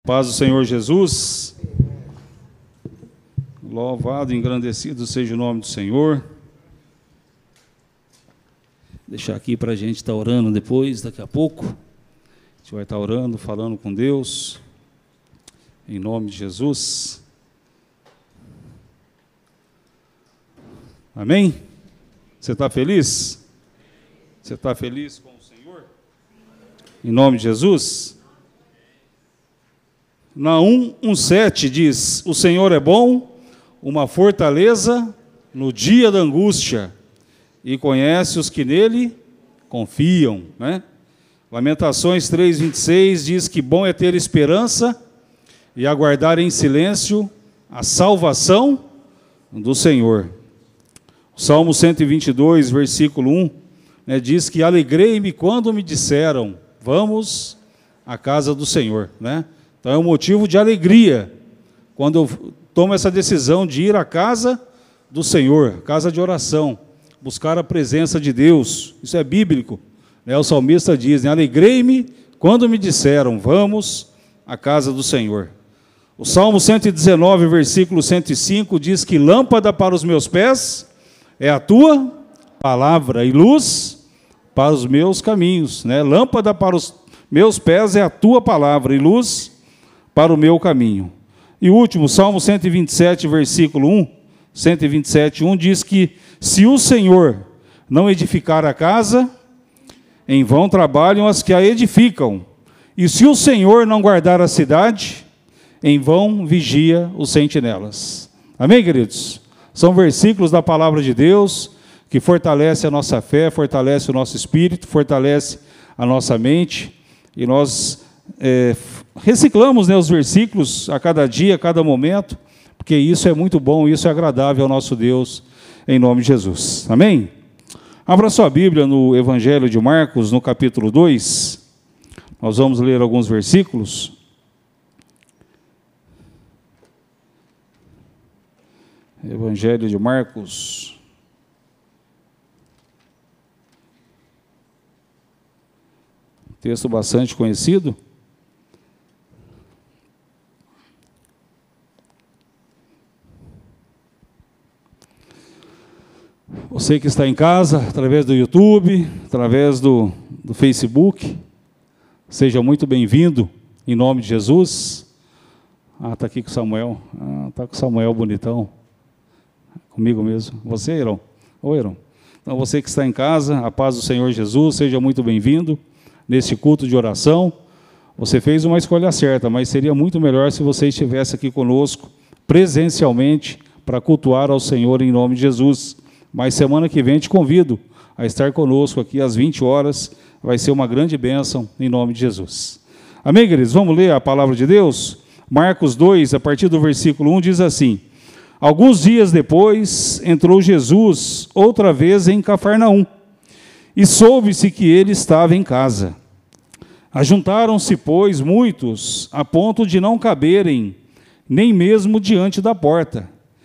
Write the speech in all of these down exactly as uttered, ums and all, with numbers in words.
Paz do Senhor Jesus. Louvado e engrandecido seja o nome do Senhor. Deixar aqui para a gente estar orando depois, daqui a pouco. A gente vai estar orando, falando com Deus. Em nome de Jesus. Amém? Você está feliz? Você está feliz com o Senhor? Em nome de Jesus? Naum um sete diz: o Senhor é bom, uma fortaleza no dia da angústia, e conhece os que nele confiam, né? Lamentações três, vinte e seis diz que bom é ter esperança e aguardar em silêncio a salvação do Senhor. O Salmo cento e vinte e dois, versículo um, né, diz que alegrei-me quando me disseram, vamos à casa do Senhor, né? Então é um motivo de alegria quando eu tomo essa decisão de ir à casa do Senhor, casa de oração, buscar a presença de Deus. Isso é bíblico, né? O salmista diz, né, alegrei-me quando me disseram, vamos à casa do Senhor. O Salmo cento e dezenove, versículo cento e cinco, diz que lâmpada para os meus pés é a tua palavra e luz para os meus caminhos, né? Lâmpada para os meus pés é a tua palavra e luz para o meu caminho. E o último, Salmo cento e vinte e sete, versículo um, cento e vinte e sete, um, diz que se o Senhor não edificar a casa, em vão trabalham as que a edificam, e se o Senhor não guardar a cidade, em vão vigia os sentinelas. Amém, queridos? São versículos da palavra de Deus que fortalece a nossa fé, fortalece o nosso espírito, fortalece a nossa mente, e nós é, reciclamos, né, os versículos a cada dia, a cada momento, porque isso é muito bom, isso é agradável ao nosso Deus, em nome de Jesus. Amém? Abra sua Bíblia no Evangelho de Marcos, no capítulo dois. Nós vamos ler alguns versículos. Evangelho de Marcos. Texto bastante conhecido. Você que está em casa, através do YouTube, através do, do Facebook, seja muito bem-vindo, em nome de Jesus. Ah, está aqui com o Samuel. Ah, está com o Samuel bonitão. Comigo mesmo. Você, Heron? Oi, Heron. Então, você que está em casa, a paz do Senhor Jesus, seja muito bem-vindo nesse culto de oração. Você fez uma escolha certa, mas seria muito melhor se você estivesse aqui conosco, presencialmente, para cultuar ao Senhor em nome de Jesus. Mas semana que vem te convido a estar conosco aqui às vinte horas, vai ser uma grande bênção em nome de Jesus. Amém, queridos? Vamos ler a palavra de Deus? Marcos dois, a partir do versículo um, diz assim: alguns dias depois, entrou Jesus outra vez em Cafarnaum, e soube-se que ele estava em casa. Ajuntaram-se, pois, muitos, a ponto de não caberem, nem mesmo diante da porta.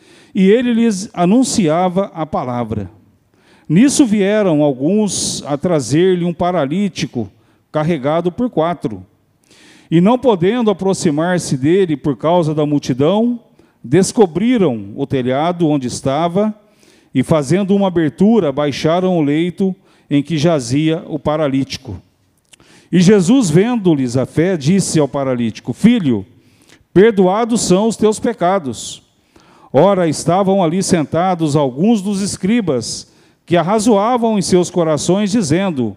E ele lhes anunciava a palavra. Nisso vieram alguns a trazer-lhe um paralítico, carregado por quatro. E não podendo aproximar-se dele por causa da multidão, descobriram o telhado onde estava, e fazendo uma abertura, baixaram o leito em que jazia o paralítico. E Jesus, vendo-lhes a fé, disse ao paralítico: filho, perdoados são os teus pecados. Ora, estavam ali sentados alguns dos escribas, que arrazoavam em seus corações, dizendo: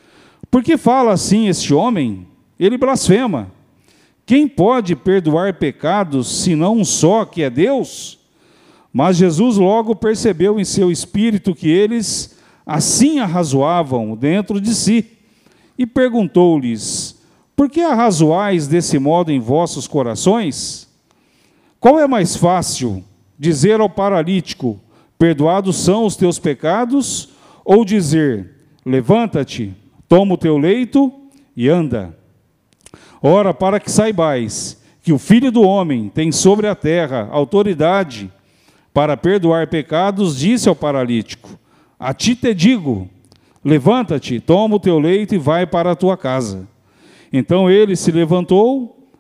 por que fala assim este homem? Ele blasfema. Quem pode perdoar pecados, senão um só, que é Deus? Mas Jesus logo percebeu em seu espírito que eles assim arrazoavam dentro de si, e perguntou-lhes: por que arrazoais desse modo em vossos corações? Qual é mais fácil, dizer ao paralítico: perdoados são os teus pecados, ou dizer: levanta-te, toma o teu leito e anda? Ora, para que saibais que o Filho do Homem tem sobre a terra autoridade para perdoar pecados, disse ao paralítico: a ti te digo, levanta-te, toma o teu leito e vai para a tua casa. Então ele se levantou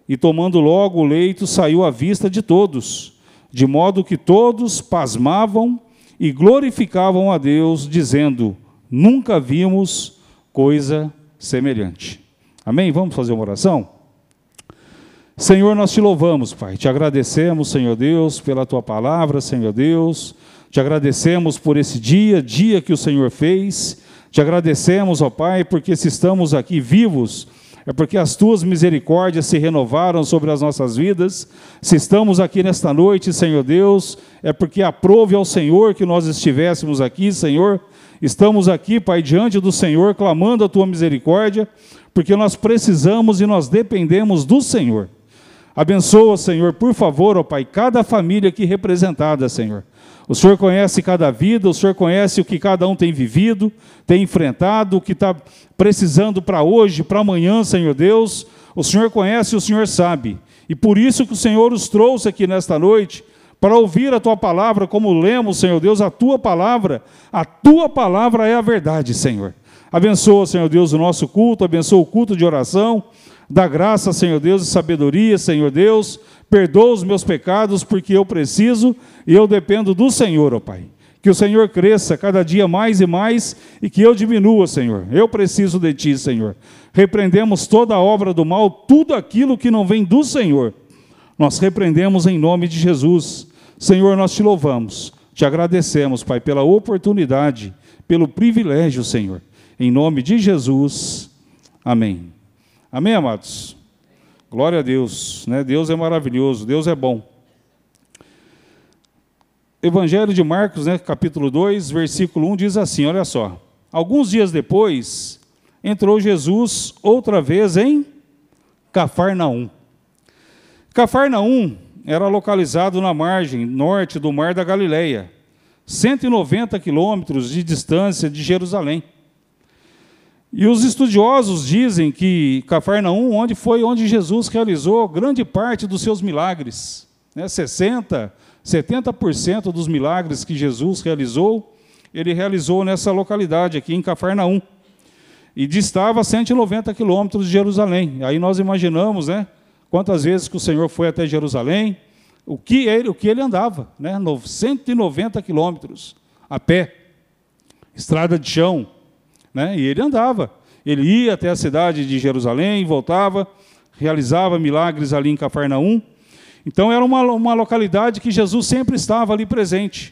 e tomando logo o leito, saiu à vista de todos, de modo que todos pasmavam e glorificavam a Deus, dizendo: nunca vimos coisa semelhante. Amém? Vamos fazer uma oração? Senhor, nós te louvamos, Pai, te agradecemos, Senhor Deus, pela tua palavra, Senhor Deus, te agradecemos por esse dia, dia que o Senhor fez, te agradecemos, ó Pai, porque se estamos aqui vivos, é porque as tuas misericórdias se renovaram sobre as nossas vidas. Se estamos aqui nesta noite, Senhor Deus, é porque aprove ao Senhor que nós estivéssemos aqui, Senhor. Estamos aqui, Pai, diante do Senhor, clamando a tua misericórdia, porque nós precisamos e nós dependemos do Senhor. Abençoa, Senhor, por favor, ó Pai, cada família aqui representada, Senhor. O Senhor conhece cada vida, o Senhor conhece o que cada um tem vivido, tem enfrentado, o que está precisando para hoje, para amanhã, Senhor Deus. O Senhor conhece e o Senhor sabe. E por isso que o Senhor os trouxe aqui nesta noite, para ouvir a Tua palavra, como lemos, Senhor Deus, a Tua palavra. A Tua palavra é a verdade, Senhor. Abençoa, Senhor Deus, o nosso culto, abençoa o culto de oração. Dá graça, Senhor Deus, e sabedoria, Senhor Deus. Perdoa os meus pecados, porque eu preciso e eu dependo do Senhor, ó Pai. Que o Senhor cresça cada dia mais e mais e que eu diminua, Senhor. Eu preciso de Ti, Senhor. Repreendemos toda a obra do mal, tudo aquilo que não vem do Senhor. Nós repreendemos em nome de Jesus. Senhor, nós Te louvamos, Te agradecemos, Pai, pela oportunidade, pelo privilégio, Senhor. Em nome de Jesus. Amém. Amém, amados? Glória a Deus, né? Deus é maravilhoso, Deus é bom. Evangelho de Marcos, né, capítulo dois, versículo um, diz assim, olha só. Alguns dias depois, entrou Jesus outra vez em Cafarnaum. Cafarnaum era localizado na margem norte do Mar da Galileia, cento e noventa quilômetros de distância de Jerusalém. E os estudiosos dizem que Cafarnaum onde foi onde Jesus realizou grande parte dos seus milagres. Né? sessenta, setenta por cento dos milagres que Jesus realizou, ele realizou nessa localidade aqui em Cafarnaum. E distava cento e noventa quilômetros de Jerusalém. Aí nós imaginamos, né, quantas vezes que o Senhor foi até Jerusalém, o que ele, o que ele andava, né, cento e noventa quilômetros a pé, estrada de chão. Né? E ele andava, ele ia até a cidade de Jerusalém, voltava, realizava milagres ali em Cafarnaum. Então era uma, uma localidade que Jesus sempre estava ali presente.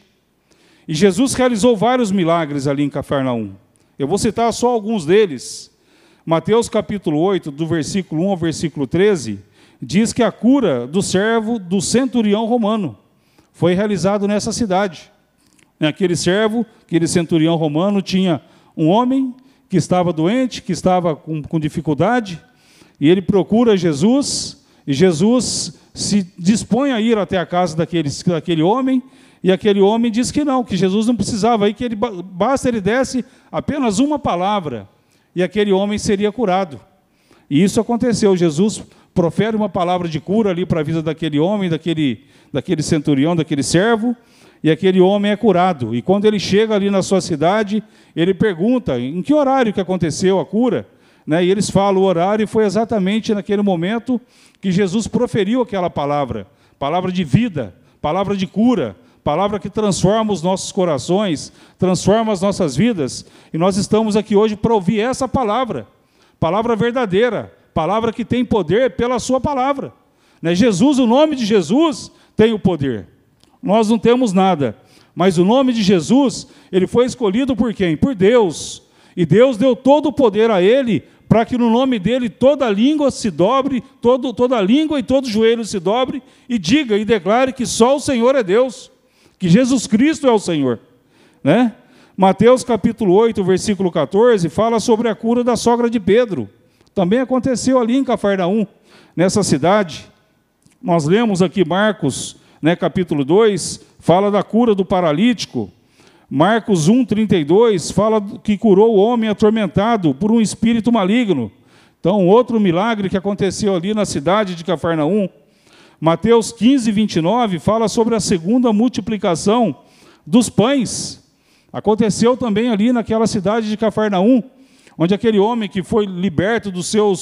E Jesus realizou vários milagres ali em Cafarnaum. Eu vou citar só alguns deles. Mateus capítulo oito, do versículo um ao versículo treze, diz que a cura do servo do centurião romano foi realizado nessa cidade. Aquele servo, aquele centurião romano tinha um homem que estava doente, que estava com, com dificuldade, e ele procura Jesus, e Jesus se dispõe a ir até a casa daquele, daquele homem, e aquele homem diz que não, que Jesus não precisava ir, que ele, basta ele desse apenas uma palavra, e aquele homem seria curado. E isso aconteceu, Jesus profere uma palavra de cura ali para a vida daquele homem, daquele, daquele centurião, daquele servo, e aquele homem é curado. E quando ele chega ali na sua cidade, ele pergunta em que horário que aconteceu a cura. Né? E eles falam, o horário foi exatamente naquele momento que Jesus proferiu aquela palavra. Palavra de vida, palavra de cura, palavra que transforma os nossos corações, transforma as nossas vidas. E nós estamos aqui hoje para ouvir essa palavra. Palavra verdadeira, palavra que tem poder pela sua palavra. Né? Jesus, o nome de Jesus tem o poder. Nós não temos nada, mas o nome de Jesus, ele foi escolhido por quem? Por Deus. E Deus deu todo o poder a ele, para que no nome dele toda língua se dobre, todo, toda língua e todo joelho se dobre, e diga e declare que só o Senhor é Deus, que Jesus Cristo é o Senhor. Né? Mateus capítulo oito, versículo quatorze, fala sobre a cura da sogra de Pedro. Também aconteceu ali em Cafarnaum, nessa cidade. Nós lemos aqui Marcos, né, capítulo dois, fala da cura do paralítico. Marcos um, trinta e dois, fala que curou o homem atormentado por um espírito maligno. Então, outro milagre que aconteceu ali na cidade de Cafarnaum. Mateus quinze, vinte e nove, fala sobre a segunda multiplicação dos pães. Aconteceu também ali naquela cidade de Cafarnaum, onde aquele homem que foi liberto dos seus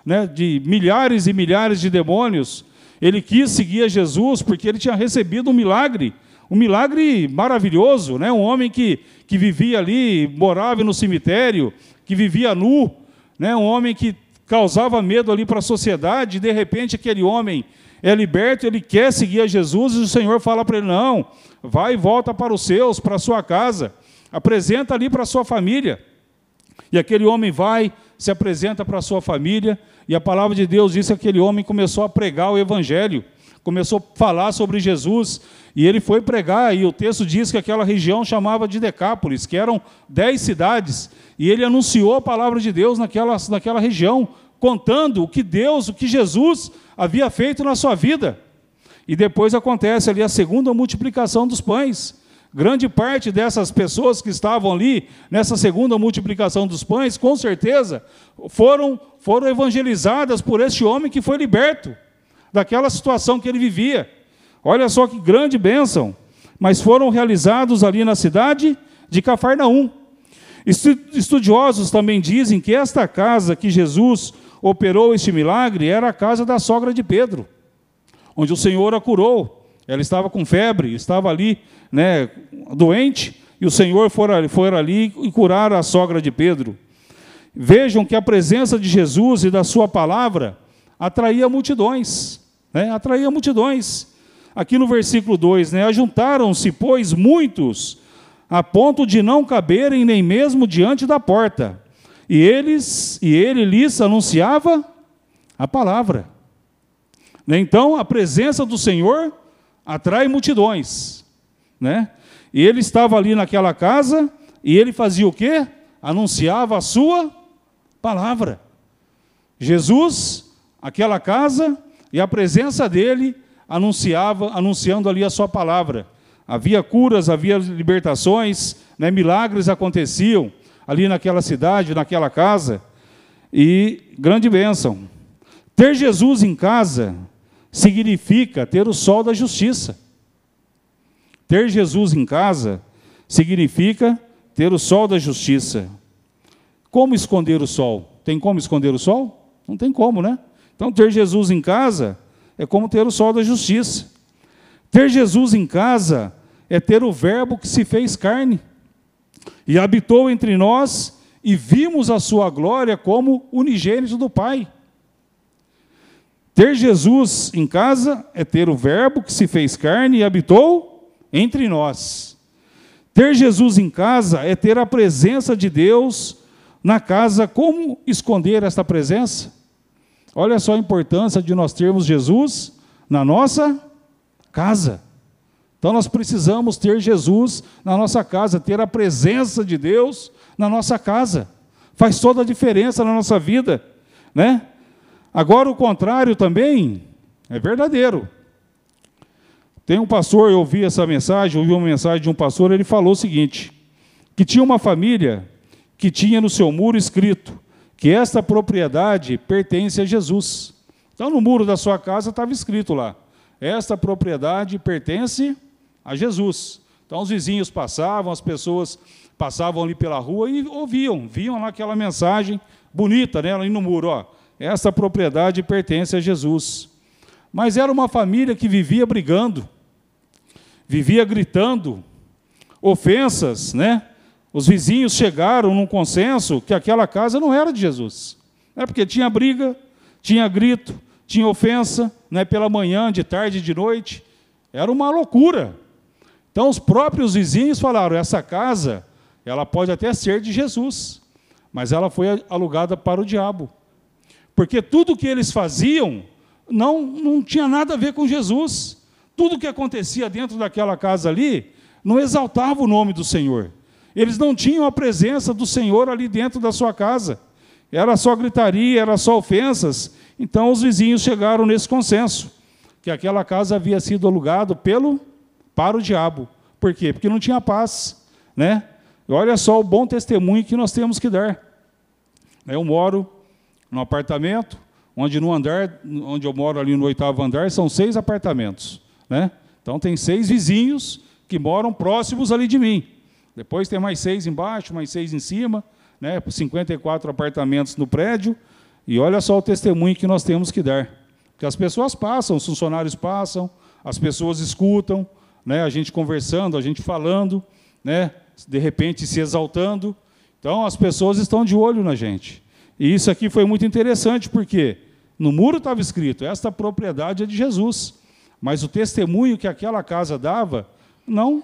né, de milhares e milhares de demônios, ele quis seguir a Jesus porque ele tinha recebido um milagre, um milagre maravilhoso, né? Um homem que, que vivia ali, morava no cemitério, que vivia nu, né? Um homem que causava medo ali para a sociedade, e de repente aquele homem é liberto, ele quer seguir a Jesus, e o Senhor fala para ele, não, vai e volta para os seus, para a sua casa, apresenta ali para a sua família. E aquele homem vai, se apresenta para a sua família, e a palavra de Deus diz que aquele homem começou a pregar o Evangelho, começou a falar sobre Jesus, e ele foi pregar, e o texto diz que aquela região chamava de Decápolis, que eram dez cidades, e ele anunciou a palavra de Deus naquela, naquela região, contando o que Deus, o que Jesus havia feito na sua vida. E depois acontece ali a segunda multiplicação dos pães. Grande parte dessas pessoas que estavam ali, nessa segunda multiplicação dos pães, com certeza, foram, foram evangelizadas por este homem que foi liberto daquela situação que ele vivia. Olha só que grande bênção. Mas foram realizados ali na cidade de Cafarnaum. Estudiosos também dizem que esta casa que Jesus operou este milagre era a casa da sogra de Pedro, onde o Senhor a curou. Ela estava com febre, estava ali, né, doente, e o Senhor foi, foi ali e curar a sogra de Pedro. Vejam que a presença de Jesus e da sua palavra atraía multidões, né, atraía multidões. Aqui no versículo dois, né, ajuntaram-se, pois, muitos, a ponto de não caberem nem mesmo diante da porta. E, eles, e ele lhes anunciava a palavra. Então, a presença do Senhor atrai multidões, né? E ele estava ali naquela casa, e ele fazia o quê? Anunciava a sua palavra. Jesus, aquela casa, e a presença dele, anunciava, anunciando ali a sua palavra. Havia curas, havia libertações, né? Milagres aconteciam ali naquela cidade, naquela casa, e grande bênção. Ter Jesus em casa significa ter o sol da justiça. Ter Jesus em casa significa ter o sol da justiça. Como esconder o sol? Tem como esconder o sol? Não tem como, né? Então, ter Jesus em casa é como ter o sol da justiça. Ter Jesus em casa é ter o verbo que se fez carne e habitou entre nós, e vimos a sua glória como unigênito do Pai. Ter Jesus em casa é ter o verbo que se fez carne e habitou entre nós. Ter Jesus em casa é ter a presença de Deus na casa. Como esconder esta presença? Olha só a importância de nós termos Jesus na nossa casa. Então nós precisamos ter Jesus na nossa casa, ter a presença de Deus na nossa casa. Faz toda a diferença na nossa vida, né? Agora o contrário também é verdadeiro. Tem um pastor, eu ouvi essa mensagem, ouvi uma mensagem de um pastor, ele falou o seguinte, que tinha uma família que tinha no seu muro escrito que esta propriedade pertence a Jesus. Então no muro da sua casa estava escrito lá, esta propriedade pertence a Jesus. Então os vizinhos passavam, as pessoas passavam ali pela rua e ouviam, viam lá aquela mensagem bonita, né, ali no muro, ó, essa propriedade pertence a Jesus. Mas era uma família que vivia brigando, vivia gritando, ofensas, né? Os vizinhos chegaram num consenso que aquela casa não era de Jesus. É porque tinha briga, tinha grito, tinha ofensa, né, pela manhã, de tarde, de noite. Era uma loucura. Então os próprios vizinhos falaram, essa casa, ela pode até ser de Jesus, mas ela foi alugada para o diabo. Porque tudo que eles faziam não, não tinha nada a ver com Jesus. Tudo que acontecia dentro daquela casa ali não exaltava o nome do Senhor. Eles não tinham a presença do Senhor ali dentro da sua casa. Era só gritaria, era só ofensas. Então os vizinhos chegaram nesse consenso, que aquela casa havia sido alugada pelo, para o diabo. Por quê? Porque não tinha paz, né? E olha só o bom testemunho que nós temos que dar. Eu moro num apartamento, onde no andar, onde eu moro ali no oitavo andar, são seis apartamentos, né? Então tem seis vizinhos que moram próximos ali de mim. Depois tem mais seis embaixo, mais seis em cima, né? cinquenta e quatro apartamentos no prédio, E olha só o testemunho que nós temos que dar. Porque as pessoas passam, os funcionários passam, as pessoas escutam, né, a gente conversando, a gente falando, né, de repente se exaltando. Então, as pessoas estão de olho na gente. E isso aqui foi muito interessante, porque no muro estava escrito, esta propriedade é de Jesus. Mas o testemunho que aquela casa dava, não,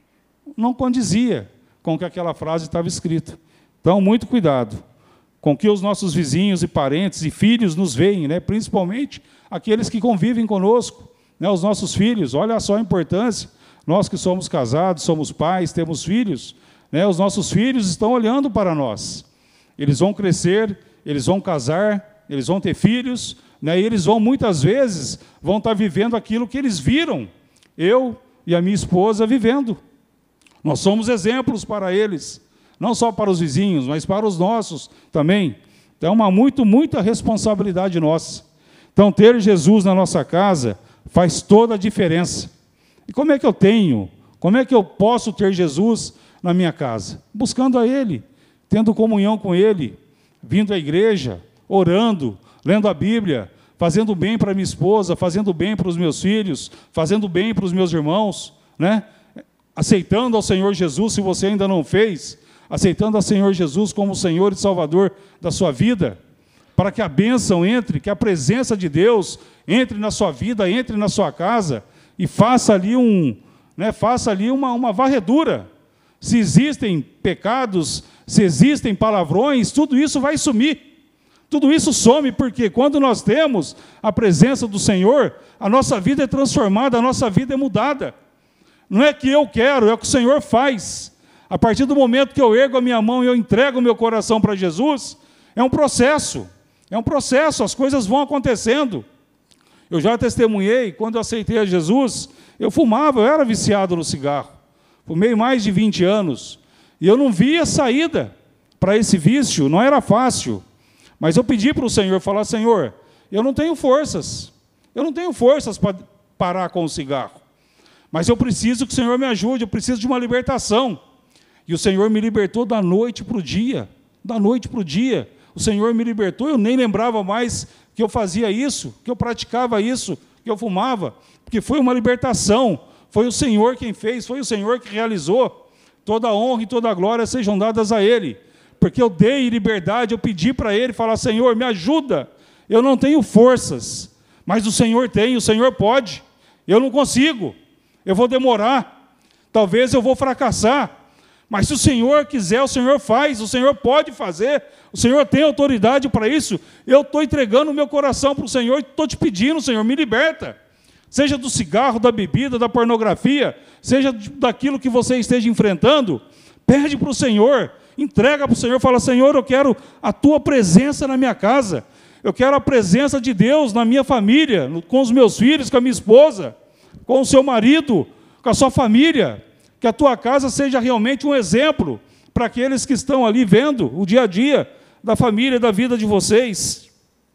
não condizia com o que aquela frase estava escrita. Então, muito cuidado com que os nossos vizinhos e parentes e filhos nos veem, né? Principalmente aqueles que convivem conosco, né? Os nossos filhos. Olha só a importância. Nós que somos casados, somos pais, temos filhos, né? Os nossos filhos estão olhando para nós. Eles vão crescer, eles vão casar, eles vão ter filhos, né? E eles vão, muitas vezes, vão estar vivendo aquilo que eles viram, eu e a minha esposa vivendo. Nós somos exemplos para eles, não só para os vizinhos, mas para os nossos também. Então, é uma muito, muita responsabilidade nossa. Então, ter Jesus na nossa casa faz toda a diferença. E como é que eu tenho? Como é que eu posso ter Jesus na minha casa? Buscando a Ele, tendo comunhão com Ele, vindo à igreja, orando, lendo a Bíblia, fazendo bem para minha esposa, fazendo bem para os meus filhos, fazendo bem para os meus irmãos, né? Aceitando ao Senhor Jesus, se você ainda não fez, aceitando ao Senhor Jesus como Senhor e Salvador da sua vida, para que a bênção entre, que a presença de Deus entre na sua vida, entre na sua casa e faça ali, um, né, faça ali uma, uma varredura. Se existem pecados, se existem palavrões, tudo isso vai sumir. Tudo isso some, porque quando nós temos a presença do Senhor, a nossa vida é transformada, a nossa vida é mudada. Não é que eu quero, é o que o Senhor faz. A partir do momento que eu ergo a minha mão e eu entrego o meu coração para Jesus, é um processo, é um processo, as coisas vão acontecendo. Eu já testemunhei, quando eu aceitei a Jesus, eu fumava, eu era viciado no cigarro. Fumei mais de vinte anos, e eu não via saída para esse vício, não era fácil. Mas eu pedi para o Senhor, falar, Senhor, eu não tenho forças, eu não tenho forças para parar com o cigarro, mas eu preciso que o Senhor me ajude, eu preciso de uma libertação. E o Senhor me libertou da noite para o dia, da noite para o dia. O Senhor me libertou, eu nem lembrava mais que eu fazia isso, que eu praticava isso, que eu fumava, porque foi uma libertação, foi o Senhor quem fez, foi o Senhor que realizou. Toda a honra e toda a glória sejam dadas a Ele, porque eu dei liberdade, eu pedi para Ele, falar, Senhor, me ajuda, eu não tenho forças, mas o Senhor tem, o Senhor pode, eu não consigo, eu vou demorar, talvez eu vou fracassar, mas se o Senhor quiser, o Senhor faz, o Senhor pode fazer, o Senhor tem autoridade para isso, eu estou entregando o meu coração para o Senhor, estou te pedindo, Senhor, me liberta, seja do cigarro, da bebida, da pornografia, seja daquilo que você esteja enfrentando, pede para o Senhor, entrega para o Senhor, fala, Senhor, eu quero a Tua presença na minha casa, eu quero a presença de Deus na minha família, com os meus filhos, com a minha esposa, com o seu marido, com a sua família, que a tua casa seja realmente um exemplo para aqueles que estão ali vendo o dia a dia da família, da vida de vocês.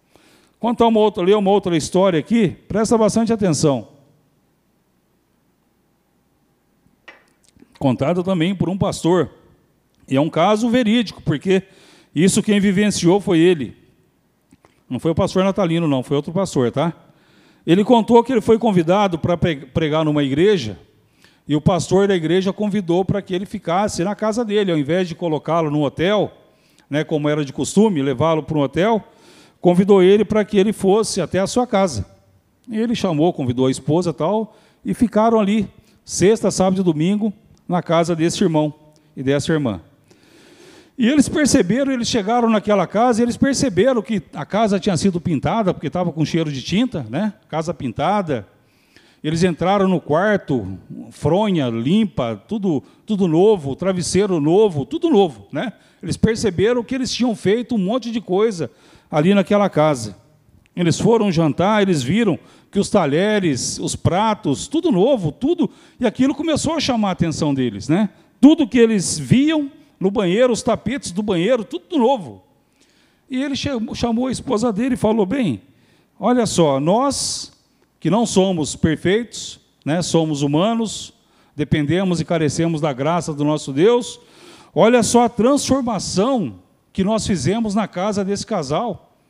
Contar uma outra, ler uma outra história aqui, presta bastante atenção. Contada também por um pastor. E é um caso verídico, porque isso quem vivenciou foi ele. Não foi o pastor Natalino, não, foi outro pastor, tá? Ele contou que ele foi convidado para pregar numa igreja, e o pastor da igreja convidou para que ele ficasse na casa dele, ao invés de colocá-lo num hotel, né, como era de costume, levá-lo para um hotel, convidou ele para que ele fosse até a sua casa. E ele chamou, convidou a esposa e tal, e ficaram ali, sexta, sábado e domingo, na casa desse irmão e dessa irmã. E eles perceberam, eles chegaram naquela casa, e eles perceberam que a casa tinha sido pintada, porque estava com cheiro de tinta, né? Casa pintada. Eles entraram no quarto, fronha, limpa, tudo, tudo novo, travesseiro novo, tudo novo, né? Eles perceberam que eles tinham feito um monte de coisa ali naquela casa. Eles foram jantar, eles viram que os talheres, os pratos, tudo novo, tudo, e aquilo começou a chamar a atenção deles, né? Tudo que eles viam no banheiro, os tapetes do banheiro, tudo novo. E ele chamou a esposa dele e falou, bem, olha só, nós que não somos perfeitos, né, somos humanos, dependemos e carecemos da graça do nosso Deus, olha só a transformação que nós fizemos na casa desse casal.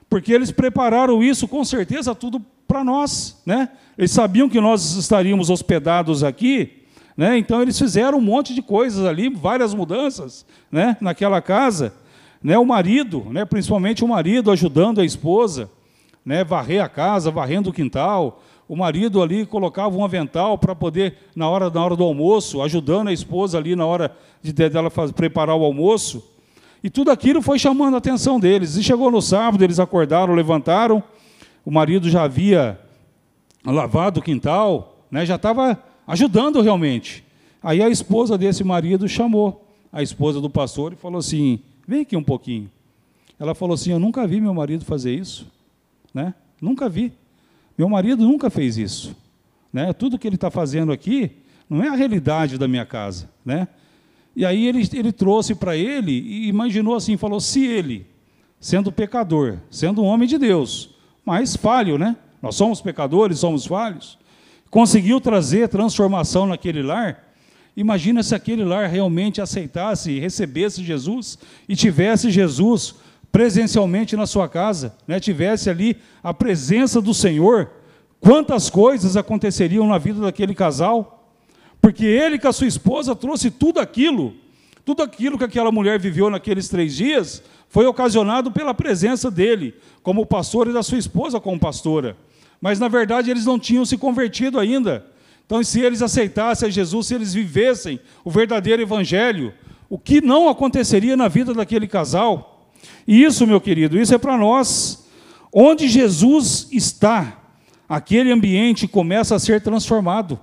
porque eles prepararam isso, com certeza, tudo para nós, né? Eles sabiam que nós estaríamos hospedados aqui, né? Então eles fizeram um monte de coisas ali, várias mudanças, né? Naquela casa, né? O marido, né? Principalmente o marido ajudando a esposa, né? Varrer a casa, varrendo o quintal. O marido ali colocava um avental para poder, na hora, na hora do almoço, ajudando a esposa ali na hora de dela fazer, preparar o almoço. E tudo aquilo foi chamando a atenção deles. E chegou no sábado, eles acordaram, levantaram, o marido já havia lavado o quintal, né, já estava ajudando realmente. Aí a esposa desse marido chamou a esposa do pastor e falou assim, vem aqui um pouquinho. Ela falou assim, eu nunca vi meu marido fazer isso, né? Nunca vi. Meu marido nunca fez isso, né? Tudo que ele está fazendo aqui não é a realidade da minha casa, né? E aí ele, ele trouxe para ele e imaginou assim, falou, se ele, sendo pecador, sendo um homem de Deus, mas falho, né? Nós somos pecadores, somos falhos, conseguiu trazer transformação naquele lar. Imagina se aquele lar realmente aceitasse e recebesse Jesus e tivesse Jesus presencialmente na sua casa, né? Tivesse ali a presença do Senhor, quantas coisas aconteceriam na vida daquele casal, porque ele com a sua esposa trouxe tudo aquilo, tudo aquilo que aquela mulher viveu naqueles três dias, foi ocasionado pela presença dele, como pastor, e da sua esposa como pastora, mas na verdade eles não tinham se convertido ainda. Então, se eles aceitassem a Jesus, se eles vivessem o verdadeiro evangelho, o que não aconteceria na vida daquele casal? E isso, meu querido, isso é para nós. Onde Jesus está, aquele ambiente começa a ser transformado.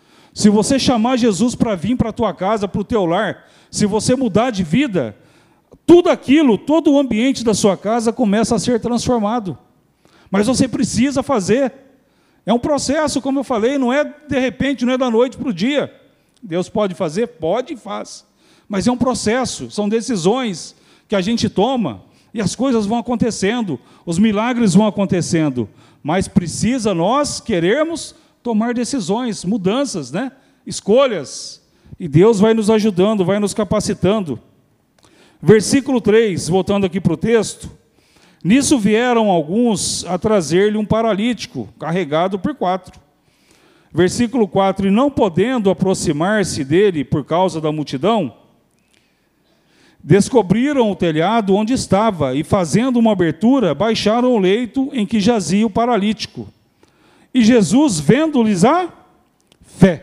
Se você chamar Jesus para vir para a tua casa, para o teu lar, se você mudar de vida, tudo aquilo, todo o ambiente da sua casa começa a ser transformado. Mas você precisa fazer. É um processo, como eu falei, não é de repente, não é da noite para o dia. Deus pode fazer? Pode e faz. Mas é um processo, são decisões que a gente toma e as coisas vão acontecendo, os milagres vão acontecendo, mas precisa nós querermos tomar decisões, mudanças, né? Escolhas, e Deus vai nos ajudando, vai nos capacitando. Versículo três, voltando aqui para o texto, nisso vieram alguns a trazer-lhe um paralítico, carregado por quatro. Versículo quatro, e não podendo aproximar-se dele por causa da multidão, descobriram o telhado onde estava e, fazendo uma abertura, baixaram o leito em que jazia o paralítico. E Jesus, vendo-lhes a fé.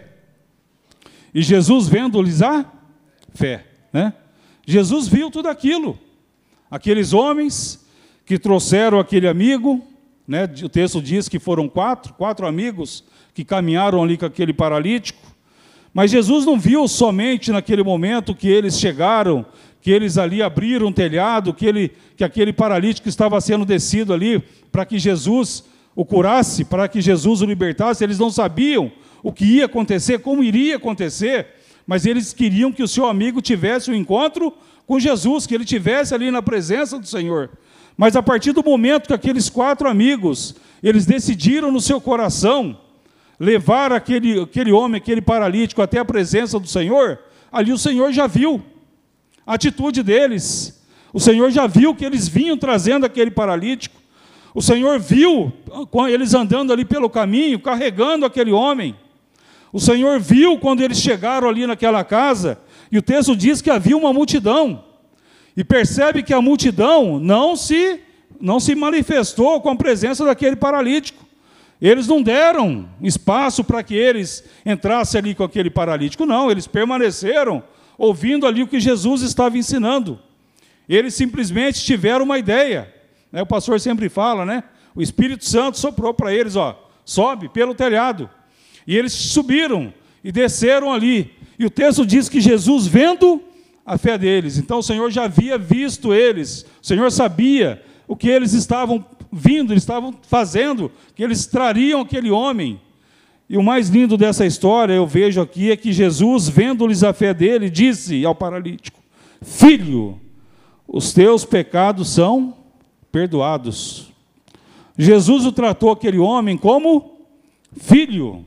E Jesus, vendo-lhes a fé, né? Jesus viu tudo aquilo. Aqueles homens que trouxeram aquele amigo, né? O texto diz que foram quatro, quatro amigos que caminharam ali com aquele paralítico. Mas Jesus não viu somente naquele momento que eles chegaram, que eles ali abriram um telhado, que, ele, que aquele paralítico estava sendo descido ali para que Jesus o curasse, para que Jesus o libertasse. Eles não sabiam o que ia acontecer, como iria acontecer, mas eles queriam que o seu amigo tivesse um encontro com Jesus, que ele tivesse ali na presença do Senhor. Mas a partir do momento que aqueles quatro amigos, eles decidiram no seu coração levar aquele, aquele homem, aquele paralítico até a presença do Senhor, ali o Senhor já viu a atitude deles. O Senhor já viu que eles vinham trazendo aquele paralítico. O Senhor viu eles andando ali pelo caminho, carregando aquele homem. O Senhor viu quando eles chegaram ali naquela casa, e o texto diz que havia uma multidão. E percebe que a multidão não se, não se manifestou com a presença daquele paralítico. Eles não deram espaço para que eles entrassem ali com aquele paralítico, não. Eles permaneceram ouvindo ali o que Jesus estava ensinando. Eles simplesmente tiveram uma ideia. O pastor sempre fala, né? O Espírito Santo soprou para eles, ó, sobe pelo telhado. E eles subiram e desceram ali. E o texto diz que Jesus, vendo a fé deles, então o Senhor já havia visto eles, o Senhor sabia o que eles estavam vindo, eles estavam fazendo, que eles trariam aquele homem. E o mais lindo dessa história, eu vejo aqui, é que Jesus, vendo-lhes a fé dele, disse ao paralítico: filho, os teus pecados são perdoados. Jesus o tratou, aquele homem, como filho.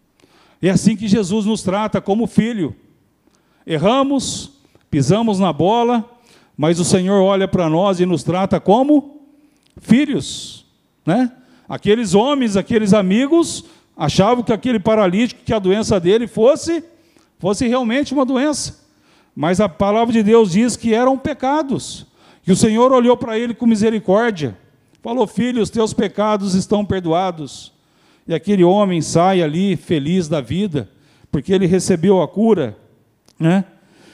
É assim que Jesus nos trata, como filho. Erramos, pisamos na bola, mas o Senhor olha para nós e nos trata como filhos, né? Aqueles homens, aqueles amigos, achavam que aquele paralítico, que a doença dele fosse, fosse realmente uma doença. Mas a palavra de Deus diz que eram pecados. E o Senhor olhou para ele com misericórdia, falou: filho, os teus pecados estão perdoados. E aquele homem sai ali feliz da vida, porque ele recebeu a cura, né?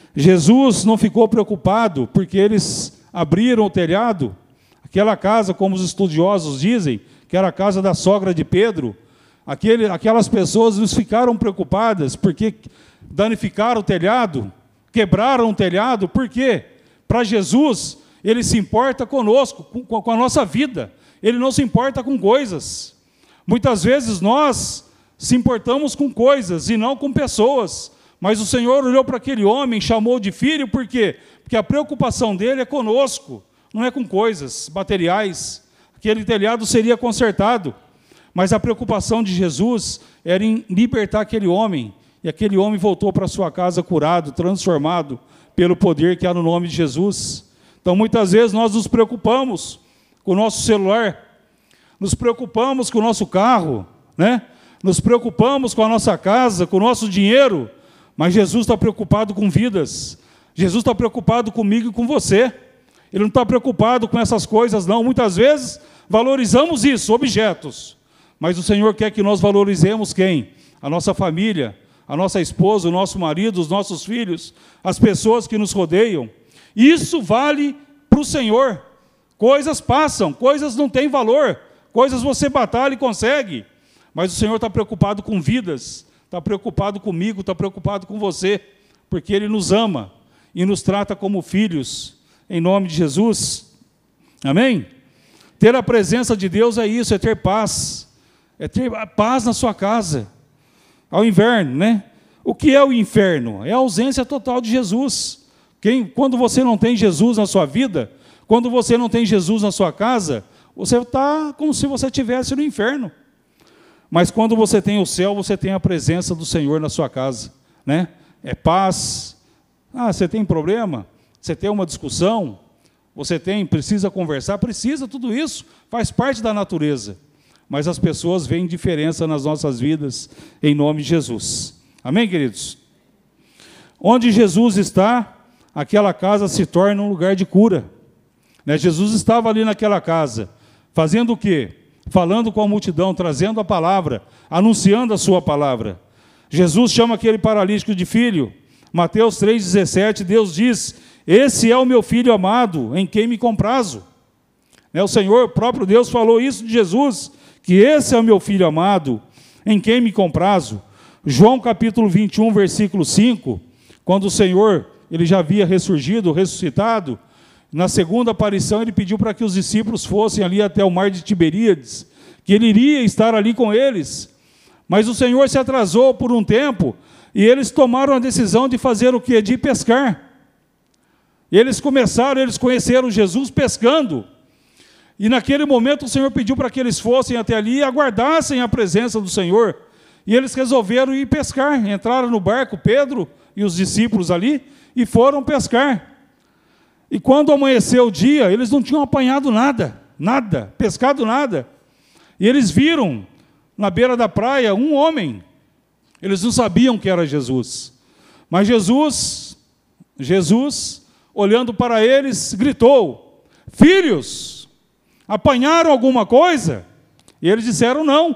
Jesus não ficou preocupado, porque eles abriram o telhado. Aquela casa, como os estudiosos dizem, que era a casa da sogra de Pedro, aquele, aquelas pessoas não ficaram preocupadas, porque danificaram o telhado, quebraram o telhado. Por quê? Para Jesus, ele se importa conosco, com, com a nossa vida. Ele não se importa com coisas. Muitas vezes nós se importamos com coisas e não com pessoas. Mas o Senhor olhou para aquele homem, chamou de filho, por quê? Porque a preocupação dele é conosco, não é com coisas materiais. Aquele telhado seria consertado, mas a preocupação de Jesus era em libertar aquele homem, e aquele homem voltou para sua casa curado, transformado pelo poder que há no nome de Jesus. Então, muitas vezes nós nos preocupamos com o nosso celular, nos preocupamos com o nosso carro, né? Nos preocupamos com a nossa casa, com o nosso dinheiro, mas Jesus está preocupado com vidas. Jesus está preocupado comigo e com você. Ele não está preocupado com essas coisas, não. Muitas vezes valorizamos isso, objetos. Mas o Senhor quer que nós valorizemos quem? A nossa família, a nossa esposa, o nosso marido, os nossos filhos, as pessoas que nos rodeiam. Isso vale para o Senhor. Coisas passam, coisas não têm valor, coisas você batalha e consegue. Mas o Senhor está preocupado com vidas, está preocupado comigo, está preocupado com você, porque Ele nos ama e nos trata como filhos, em nome de Jesus. Amém? Ter a presença de Deus é isso, é ter paz, é ter paz na sua casa. Ao inverno, né? O que é o inferno? É a ausência total de Jesus. Quem, quando você não tem Jesus na sua vida, quando você não tem Jesus na sua casa, você está como se você estivesse no inferno. Mas quando você tem o céu, você tem a presença do Senhor na sua casa, né? É paz. Ah, você tem problema? Você tem uma discussão? Você tem, precisa conversar? Precisa, tudo isso faz parte da natureza. Mas as pessoas veem diferença nas nossas vidas, em nome de Jesus. Amém, queridos? Onde Jesus está, aquela casa se torna um lugar de cura. Né? Jesus estava ali naquela casa, fazendo o quê? Falando com a multidão, trazendo a palavra, anunciando a sua palavra. Jesus chama aquele paralítico de filho. Mateus três, dezessete, Deus diz: esse é o meu filho amado, em quem me comprazo. Né? O Senhor, o próprio Deus, falou isso de Jesus, que esse é o meu filho amado, em quem me comprazo. João capítulo vinte e um, versículo cinco, quando o Senhor, ele já havia ressurgido, ressuscitado, na segunda aparição ele pediu para que os discípulos fossem ali até o mar de Tiberíades, que ele iria estar ali com eles. Mas o Senhor se atrasou por um tempo, e eles tomaram a decisão de fazer o quê? De pescar. E eles começaram, eles conheceram Jesus pescando. E naquele momento o Senhor pediu para que eles fossem até ali e aguardassem a presença do Senhor. E eles resolveram ir pescar. Entraram no barco, Pedro e os discípulos ali, e foram pescar. E quando amanheceu o dia, eles não tinham apanhado nada, nada, pescado nada. E eles viram, na beira da praia, um homem. Eles não sabiam que era Jesus. Mas Jesus, Jesus, olhando para eles, gritou: filhos, apanharam alguma coisa? E eles disseram: não.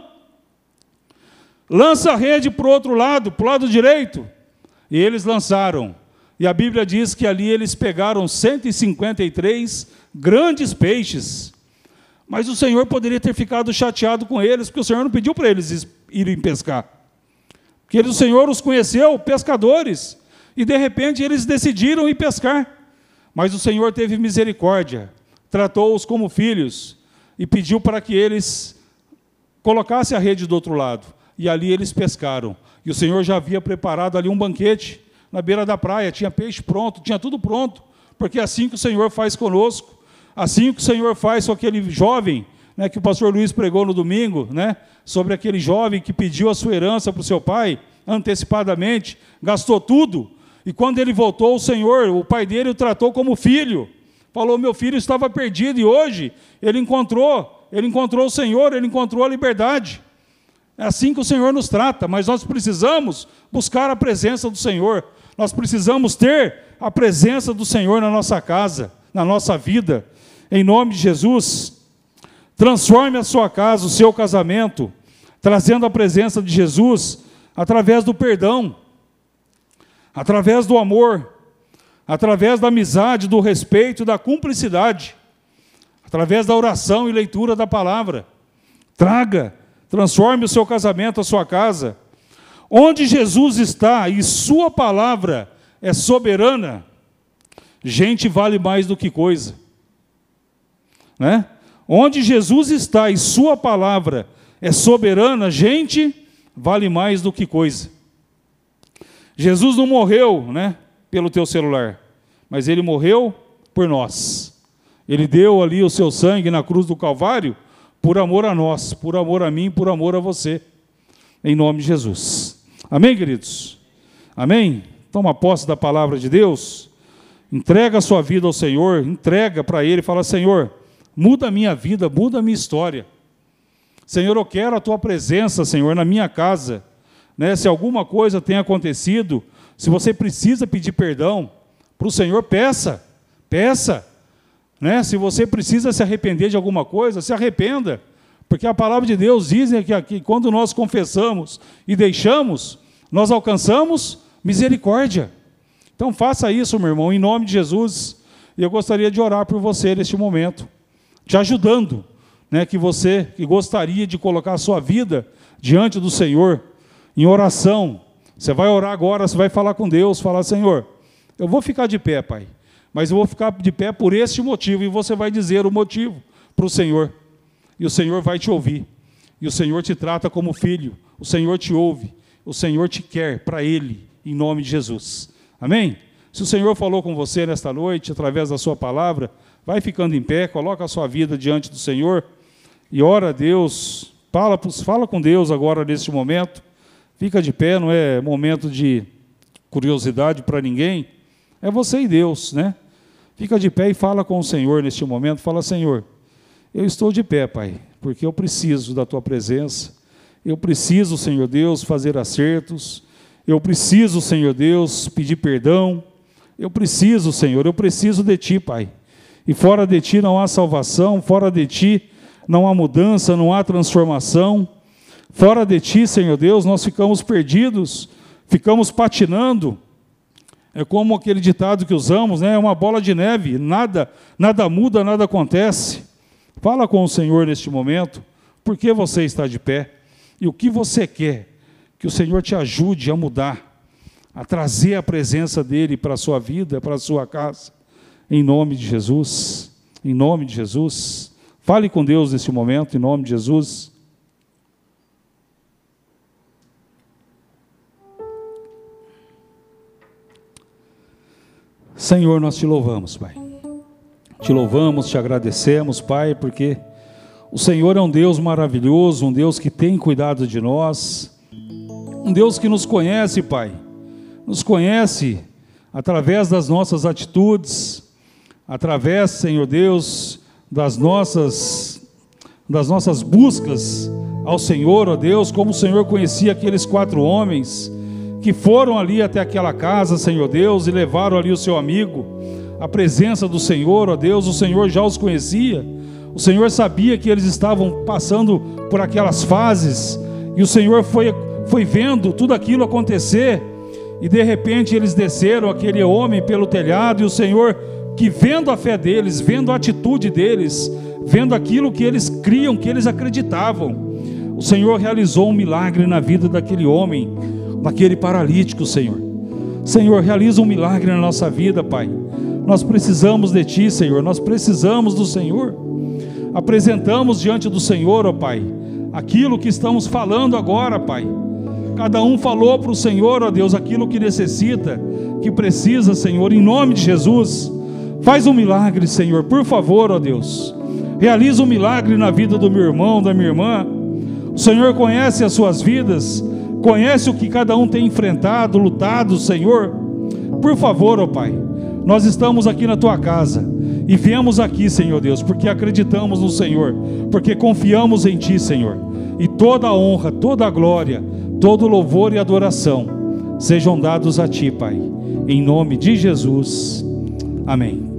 Lança a rede para o outro lado, para o lado direito. E eles lançaram. E a Bíblia diz que ali eles pegaram cento e cinquenta e três grandes peixes. Mas o Senhor poderia ter ficado chateado com eles, porque o Senhor não pediu para eles irem pescar. Porque o Senhor os conheceu, pescadores, e de repente eles decidiram ir pescar. Mas o Senhor teve misericórdia, tratou-os como filhos, e pediu para que eles colocassem a rede do outro lado. E ali eles pescaram. E o Senhor já havia preparado ali um banquete, na beira da praia, tinha peixe pronto, tinha tudo pronto, porque é assim que o Senhor faz conosco, assim que o Senhor faz com aquele jovem, né, que o pastor Luiz pregou no domingo, né, sobre aquele jovem que pediu a sua herança para o seu pai, antecipadamente, gastou tudo, e quando ele voltou, o Senhor, o pai dele, o tratou como filho, falou: meu filho estava perdido e hoje ele encontrou, ele encontrou o Senhor, ele encontrou a liberdade. É assim que o Senhor nos trata, mas nós precisamos buscar a presença do Senhor, nós precisamos ter a presença do Senhor na nossa casa, na nossa vida, em nome de Jesus. Transforme a sua casa, o seu casamento, trazendo a presença de Jesus através do perdão, através do amor, através da amizade, do respeito, da cumplicidade, através da oração e leitura da palavra. Traga, transforme o seu casamento, a sua casa. Onde Jesus está e sua palavra é soberana, gente vale mais do que coisa. Né? Onde Jesus está e sua palavra é soberana, gente vale mais do que coisa. Jesus não morreu, né, pelo teu celular, mas ele morreu por nós. Ele deu ali o seu sangue na cruz do Calvário por amor a nós, por amor a mim, por amor a você, em nome de Jesus. Amém, queridos? Amém? Toma posse da palavra de Deus, entrega a sua vida ao Senhor, entrega para Ele, fala: Senhor, muda a minha vida, muda a minha história. Senhor, eu quero a Tua presença, Senhor, na minha casa. Né? Se alguma coisa tem acontecido, se você precisa pedir perdão para o Senhor, peça, peça. Né? Se você precisa se arrepender de alguma coisa, se arrependa, porque a palavra de Deus diz que aqui, quando nós confessamos e deixamos, nós alcançamos misericórdia. Então faça isso, meu irmão, em nome de Jesus. E eu gostaria de orar por você neste momento, te ajudando, né, que você que gostaria de colocar a sua vida diante do Senhor, em oração. Você vai orar agora, você vai falar com Deus, falar: Senhor, eu vou ficar de pé, Pai, mas eu vou ficar de pé por este motivo, e você vai dizer o motivo para o Senhor, e o Senhor vai te ouvir, e o Senhor te trata como filho, o Senhor te ouve, o Senhor te quer para Ele, em nome de Jesus. Amém? Se o Senhor falou com você nesta noite, através da sua palavra, vai ficando em pé, coloca a sua vida diante do Senhor, e ora a Deus, fala, fala com Deus agora neste momento. Fica de pé, não é momento de curiosidade para ninguém, é você e Deus, né? Fica de pé e fala com o Senhor neste momento, fala: Senhor, eu estou de pé, Pai, porque eu preciso da Tua presença, eu preciso, Senhor Deus, fazer acertos, eu preciso, Senhor Deus, pedir perdão, eu preciso, Senhor, eu preciso de Ti, Pai, e fora de Ti não há salvação, fora de Ti não há mudança, não há transformação. Fora de Ti, Senhor Deus, nós ficamos perdidos, ficamos patinando. É como aquele ditado que usamos, né? É uma bola de neve, nada, nada muda, nada acontece. Fala com o Senhor neste momento, por que você está de pé e o que você quer que o Senhor te ajude a mudar, a trazer a presença dEle para a sua vida, para a sua casa, em nome de Jesus, em nome de Jesus. Fale com Deus neste momento, em nome de Jesus. Senhor, nós te louvamos, Pai. Te louvamos, te agradecemos, Pai, porque o Senhor é um Deus maravilhoso, um Deus que tem cuidado de nós, um Deus que nos conhece, Pai. Nos conhece através das nossas atitudes, através, Senhor Deus, das nossas, das nossas buscas ao Senhor, ó Deus, como o Senhor conhecia aqueles quatro homens que foram ali até aquela casa, Senhor Deus, e levaram ali o seu amigo, a presença do Senhor, ó Deus. O Senhor já os conhecia, o Senhor sabia que eles estavam passando por aquelas fases, e o Senhor foi, foi vendo tudo aquilo acontecer, e de repente eles desceram aquele homem pelo telhado, e o Senhor, que vendo a fé deles, vendo a atitude deles, vendo aquilo que eles criam, que eles acreditavam, o Senhor realizou um milagre na vida daquele homem, daquele paralítico, Senhor. Senhor, realiza um milagre na nossa vida, Pai. Nós precisamos de Ti, Senhor, nós precisamos do Senhor. Apresentamos diante do Senhor, ó Pai, aquilo que estamos falando agora, Pai. Cada um falou para o Senhor, ó Deus, aquilo que necessita, que precisa, Senhor, em nome de Jesus. Faz um milagre, Senhor, por favor, ó Deus. Realiza um milagre na vida do meu irmão, da minha irmã. O Senhor conhece as suas vidas, conhece o que cada um tem enfrentado, lutado, Senhor. Por favor, ó Pai, nós estamos aqui na Tua casa E viemos aqui, Senhor Deus, porque acreditamos no Senhor, porque confiamos em Ti, Senhor. E toda a honra, toda a glória, todo louvor e adoração sejam dados a Ti, Pai. Em nome de Jesus. Amém.